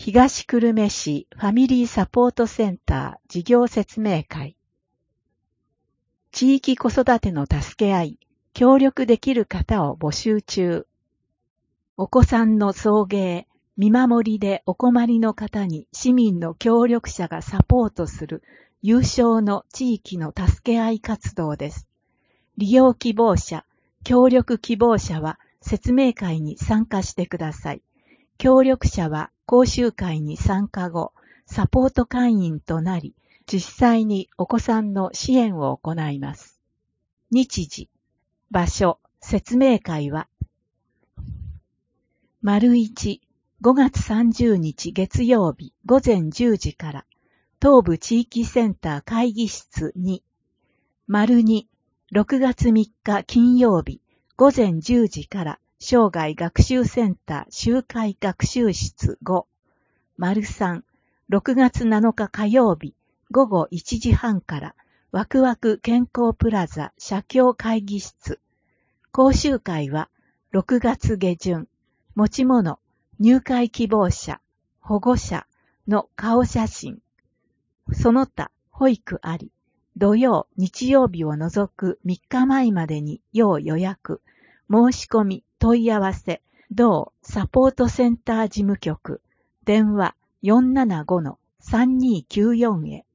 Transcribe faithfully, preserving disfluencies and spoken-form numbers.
東久留米市ファミリーサポートセンター事業説明会。地域子育ての助け合い、協力できる方を募集中。お子さんの送迎、見守りでお困りの方に市民の協力者がサポートする有償の地域の助け合い活動です。利用希望者、協力希望者は説明会に参加してください。協力者は講習会に参加後、サポート会員となり、実際にお子さんの支援を行います。日時、場所、説明会は、丸一、ごがつさんじゅうにち月曜日午前じゅうじから、東部地域センター会議室に、丸二、ろくがつみっか金曜日午前じゅうじから、生涯学習センター集会学習室ご、丸三、ろくがつなのか火曜日午後いちじはんから、ワクワク健康プラザ社協会議室。講習会はろくがつげじゅん、持ち物、入会希望者、保護者の顔写真、その他保育あり、土曜、日曜日を除くみっかまえまでに要予約、申し込み、問い合わせ、同サポートセンター事務局、電話 よんななごのさんにーきゅうよん へ。